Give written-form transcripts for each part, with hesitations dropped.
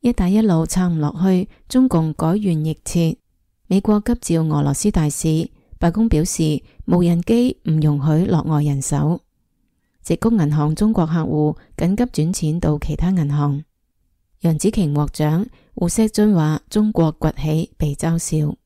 一帶一路撐唔落去，中共改弦易轍。美國急召俄羅斯大使，白宮表示無人機唔容許落外人手。矽谷銀行中國客戶緊急轉錢到其他銀行。楊紫瓊獲獎，胡錫進話中國崛起被嘲笑。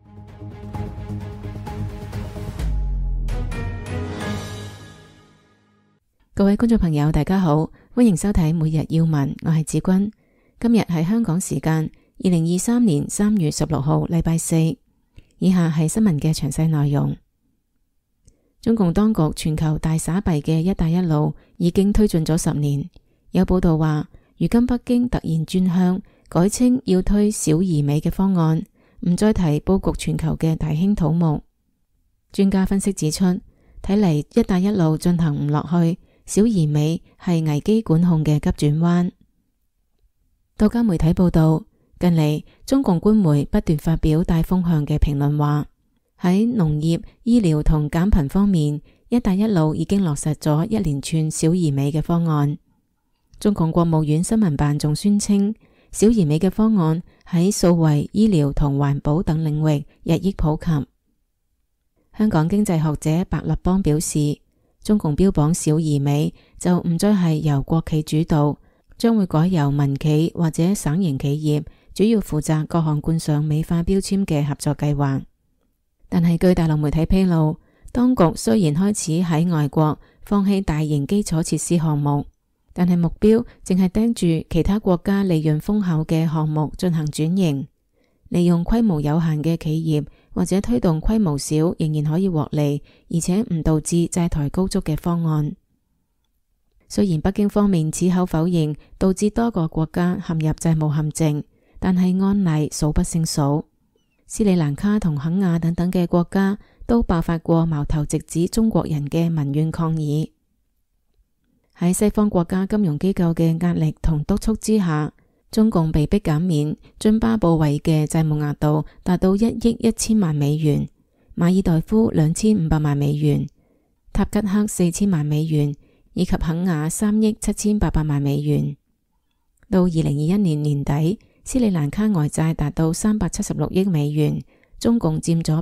各位觀眾朋友大家好，歡迎收睇每日要聞，我係子君。今日係香港時間2023年3月16號禮拜四。以下係新聞嘅詳細內容。中共當局全球大撒幣嘅一帶一路已經推進咗10年，有報道話如今北京突然轉向，改稱要推小而美嘅方案，唔再提布局全球嘅大興土木。專家分析指出，睇嚟一帶一路進行唔落去，小而美係危機管控嘅急轉彎。多家媒體報道，近嚟中共官媒不斷發表帶風向嘅評論，話喺農業、醫療同減貧方面，一帶一路已經落實咗一連串小而美嘅方案。中共國務院新聞辦仲宣稱，小而美嘅方案喺數位、醫療同環保等領域日益普及。香港經濟學者白立邦表示，中共標榜小而美就唔再係由國企主導，將會改由民企或者省營企業主要負責各項冠上美化標籤嘅合作計劃。但係據大陸媒體披露，當局雖然開始喺外國放棄大型基礎設施項目，但係目標淨係盯住其他國家利潤豐厚嘅項目進行轉型，利用規模有限嘅企業或者推動規模小仍然可以獲利，而且唔導致債台高築嘅方案。雖然北京方面矢口否認導致多個國家陷入債務陷阱，但係案例數不勝數。斯里蘭卡同肯亞等等嘅國家都爆發過矛頭直指中國人嘅民怨抗議。喺西方國家金融機構嘅壓力同督促之下，中共被迫減免津巴布韋嘅債務額度達到1億1000萬美元，馬爾代夫2500萬美元，塔吉克4000萬美元，以及肯亞3億7800萬美元。到2021年年底，斯里蘭卡外債達到376億美元，中共佔咗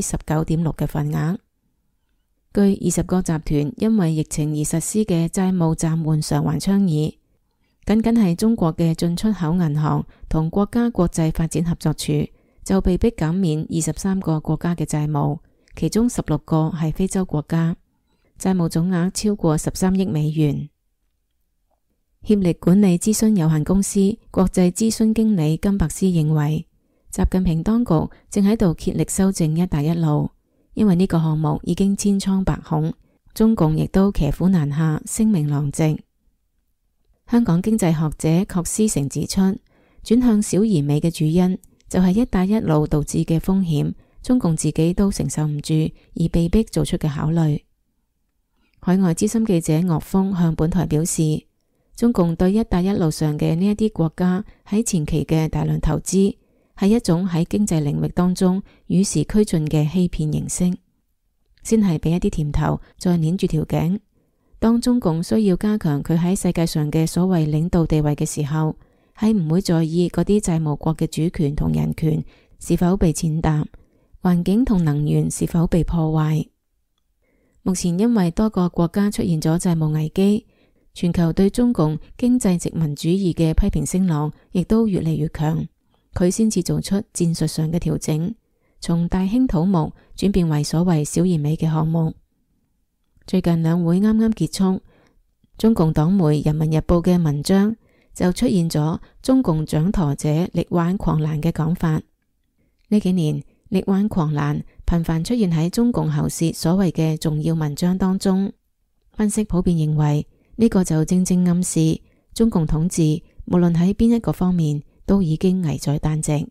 19.6%嘅份額。據20個集團因為疫情而實施嘅債務暫緩償還倡議，僅係中國嘅進出口銀行同國家國際發展合作處就被迫減免23個國家嘅債務，其中16個係非洲國家，債務總額超過13億美元。協力管理諮詢有限公司國際諮詢經理金伯斯認為，習近平當局正喺度竭力修正一帶一路，因為呢個項目已經千瘡百孔，中共亦都騎虎難下，聲名狼藉。香港經濟學者郝思成指出，轉向小而美嘅主因就係一帶一路導致嘅風險，中共自己都承受唔住而被迫做出嘅考慮。海外資深記者岳峰向本台表示，中共對一帶一路上嘅呢一啲國家喺前期嘅大量投資，係一種喺經濟領域當中與時俱進嘅欺騙形式，先係俾一啲甜頭，再捏住條頸。當中共需要加強佢喺世界上嘅所謂領導地位嘅時候，係唔會在意嗰啲債務國嘅主權同人權是否被踐踏，環境同能源是否被破壞。目前因為多個國家出現咗債務危機，全球對中共經濟殖民主義嘅批評聲浪亦都越嚟越強，佢先至做出戰術上嘅調整，從大興土木轉變為所謂小而美嘅項目。最近兩會啱啱結束，中共黨媒《人民日報》嘅文章就出現咗中共掌舵者力挽狂瀾嘅講法。呢幾年力挽狂瀾頻繁出現喺中共喉舌所謂嘅重要文章當中，分析普遍認為呢個就正正暗示中共統治無論喺邊一個方面都已經危在旦夕。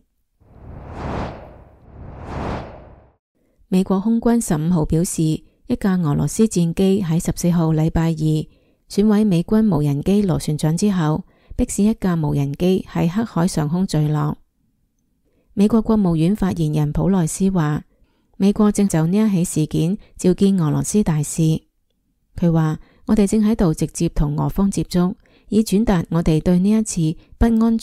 美國空軍15號表示，一架俄羅斯戰機喺14號禮拜二損毀美軍無人機螺旋槳之後，迫使一架無人機喺黑海上空墜落。美國國務院發言人普萊斯話，美國正就呢一起事件召見俄羅斯大使。佢話，我哋正喺度直接同俄方接觸，以轉達我哋對呢一次不安全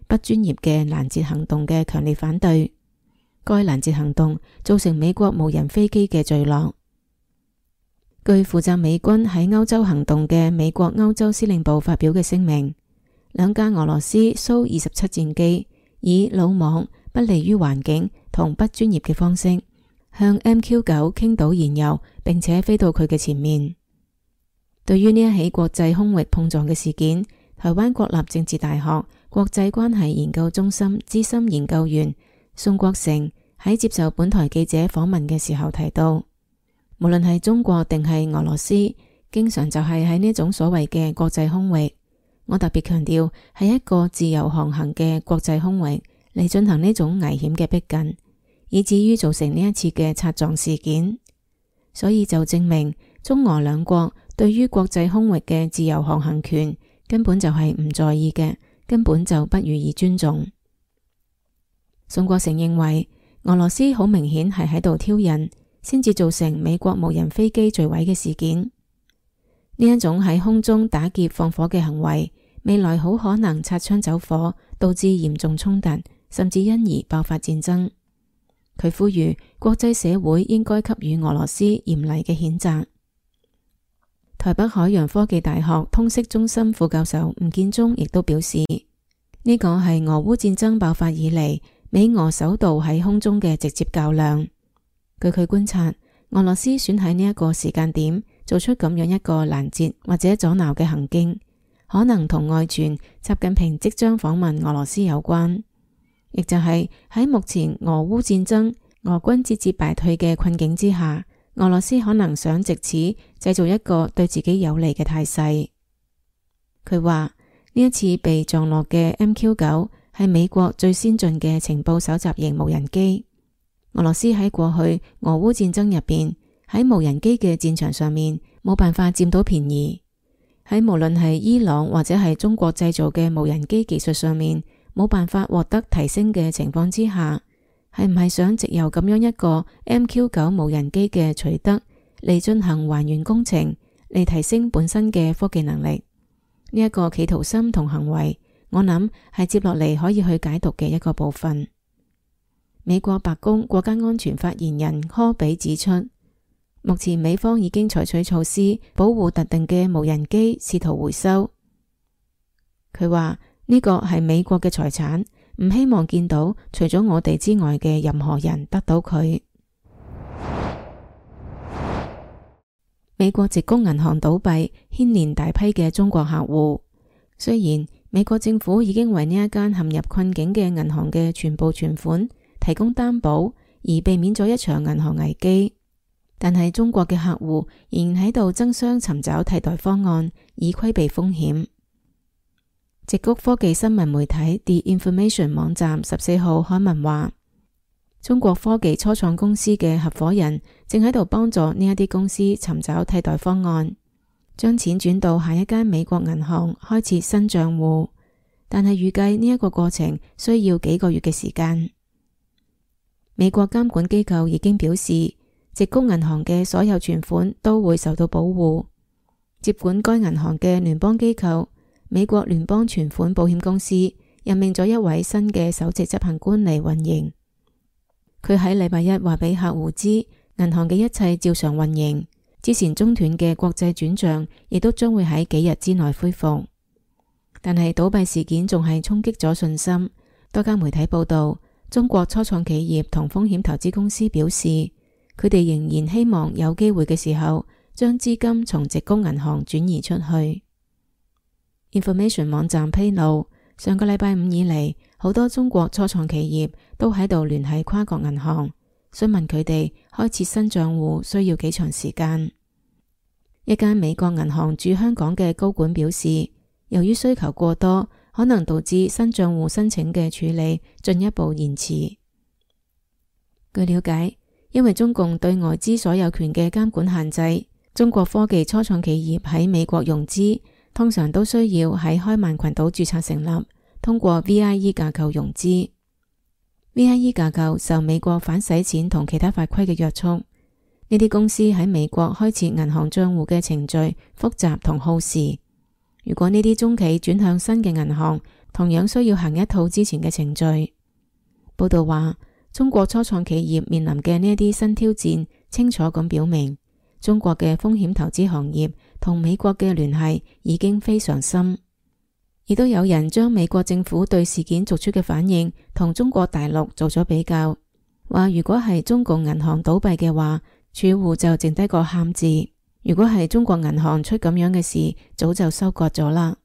不專業嘅攔截行動嘅強烈反對。該攔截行動造成美國無人飛機嘅墜落。據負責美軍喺歐洲行動嘅美國歐洲司令部發表嘅聲明，兩架俄羅斯蘇27戰機以魯莽、不利於環境同不專業嘅方式向 MQ9 傾倒燃油，並且飛到佢嘅前面。對於呢一起國際空域碰撞嘅事件，台灣國立政治大學國際關係研究中心資深研究員宋國成喺接受本台記者訪問嘅時候提到，無論係中國定係俄羅斯，經常就係喺呢種所謂嘅國際空域，我特別強調係一個自由航行嘅國際空域嚟進行呢種危險嘅逼近，以至於造成呢一次嘅擦撞事件。所以就證明中俄兩國對於國際空域嘅自由航行權根本就係唔在意嘅，根本就不予以尊重。宋國成認為，俄羅斯好明顯係喺度挑釁，先至造成美國無人飛機墜毀嘅事件。呢一種喺空中打劫放火嘅行為，未來好可能擦槍走火，導致嚴重衝突，甚至因而爆發戰爭。佢呼籲國際社會應該給予俄羅斯嚴厲嘅譴責。台北海洋科技大學通識中心副教授吳建中亦都表示，呢個係俄烏戰爭爆發以嚟美俄首度喺空中嘅直接較量。據佢觀察，俄羅斯選喺呢一個時間點做出咁樣一個攔截或者阻撓嘅行徑，可能同外傳習近平即將訪問俄羅斯有關，亦就係喺目前俄烏戰爭俄軍節節敗退嘅困境之下，俄羅斯可能想借此製造一個對自己有利嘅態勢。佢話呢一次被撞落嘅 MQ9 係美國最先進嘅情報搜集型無人機。俄羅斯喺過去俄烏戰爭入邊，喺無人機嘅戰場上面冇辦法佔到便宜，喺無論係伊朗或者係中國製造嘅無人機技術上面冇辦法獲得提升嘅情況之下，係唔係想藉由咁樣一個 MQ9 無人機嘅取得嚟進行還原工程，嚟提升本身嘅科技能力？呢一個企圖心同行為，我諗係接落嚟可以去解讀嘅一個部分。美國白宮國家安全發言人柯比指出，目前美方已經採取措施保護特定嘅無人機，試圖回收。佢話呢個係美國嘅財產，唔希望見到除咗我哋之外嘅任何人得到佢。美國矽谷銀行倒閉，牽連大批嘅中國客戶。雖然美國政府已經為呢一間陷入困境嘅銀行嘅全部存款提供擔保，而避免咗一場銀行危機，但係中國嘅客戶仍然喺度爭相尋找替代方案，以規避風險。矽谷科技新聞媒體 The Information 網站14號刊文話，中國科技初創公司嘅合夥人正喺度幫助呢一啲公司尋找替代方案，將錢轉到下一間美國銀行開設新賬戶，但係預計呢一個過程需要幾個月嘅時間。美國監管機構已經表示，矽谷銀行嘅所有存款都會受到保護。接管該銀行嘅聯邦機構美國聯邦存款保險公司任命咗一位新嘅首席執行官嚟運營。佢喺禮拜一話俾客戶知，銀行嘅一切照常運營，之前中斷嘅國際轉賬亦都將會喺幾日之內恢復。但係倒閉事件仲係衝擊咗信心。多家媒體報道，中國初創企業同風險投資公司表示，佢哋仍然希望有機會嘅時候，將資金從矽谷銀行轉移出去。Information 網站披露，上個禮拜五以嚟，好多中國初創企業都喺度聯繫跨國銀行，詢問佢哋開設新賬戶需要幾長時間。一間美國銀行駐香港嘅高管表示，由於需求過多，可能導致新賬戶申請嘅處理進一步延遲。據了解，因為中共對外資所有權嘅監管限制，中國科技初創企業喺美國融資通常都需要喺開曼群島註冊成立，通過 VIE 架構融資。VIE 架構受美國反洗錢同其他法規嘅約束。呢啲公司喺美國開設銀行賬戶嘅程序複雜同耗時。如果呢啲中企轉向新嘅銀行， 同樣需要行一套之前嘅程序。報道話，中國初創企業面臨嘅呢一啲新挑戰，清楚咁表明中國嘅風險投資行業同美國嘅聯繫已經非常深。亦都有人將美國政府對事件作出嘅反應同中國大陸做咗比較，話如果係中共銀行倒閉嘅話，儲戶就剩低個喊字；如果係中國銀行出咁樣嘅事，早就收割咗啦。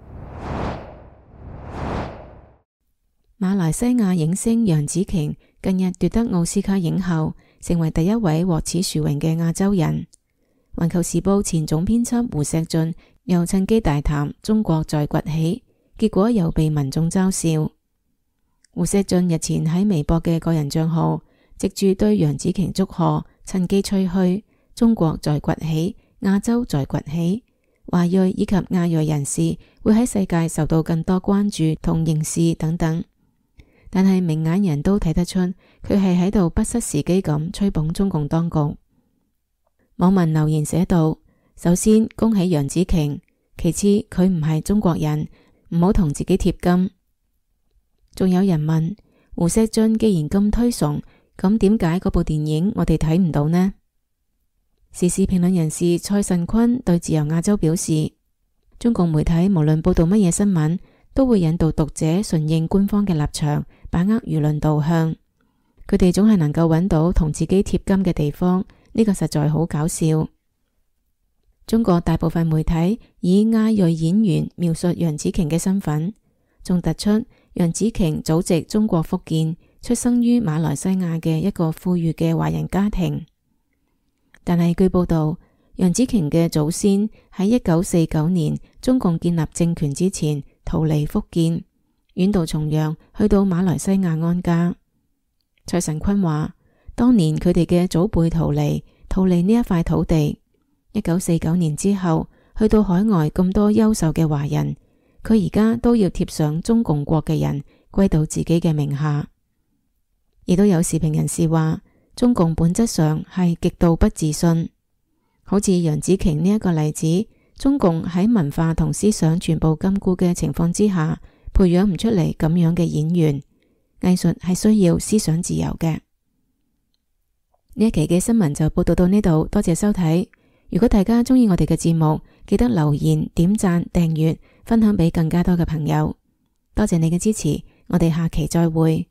馬來西亞影星楊紫瓊近日奪得奧斯卡影后，成為第一位獲此殊榮嘅亞洲人。環球時報前總編輯胡錫進又趁機大談中國在崛起，結果又被民眾嘲笑。胡錫進日前喺微博嘅個人賬號藉住對楊紫瓊祝賀，趁機吹噓中國在崛起，亞洲在崛起，華裔以及亞裔人士會喺世界受到更多關注同凝視等等。但係明眼人都睇得出，佢係喺度不失時機咁吹捧中共當局。網民留言寫道：首先恭喜楊紫瓊，其次佢唔係中國人，唔好同自己貼金。仲有人問胡錫進既然咁推崇，咁點解嗰部電影我哋睇唔到呢？時事評論人士蔡慎坤對自由亞洲表示，中共媒體無論報道乜嘢新聞，都會引導讀者順應官方嘅立場，把握輿論導向。佢哋總係能夠揾到同自己貼金嘅地方，呢個實在好搞笑。中國大部分媒體以亞裔演員描述楊紫瓊嘅身份，仲突出楊紫瓊祖籍中國福建，出生於馬來西亞嘅一個富裕嘅華人家庭。但係據報道，楊紫瓊嘅祖先喺1949年中共建立政權之前逃離福建，遠渡重洋去到馬來西亞安家。蔡慎坤話，當年佢哋嘅祖輩逃離呢一塊土地。1949年之後，去到海外咁多優秀嘅華人，佢而家都要貼上中共國嘅人歸到自己嘅名下。亦都有時評人士話，中共本質上係極度不自信。好似楊紫瓊呢一個例子，中共喺文化同思想全部禁錮嘅情況之下，培養唔出嚟咁樣嘅演員。藝術係需要思想自由嘅。呢一期嘅新聞就報道到呢度，多謝收睇。如果大家鍾意我哋嘅節目，記得留言、點讚、訂閱、分享俾更加多嘅朋友。多謝你嘅支持，我哋下期再會。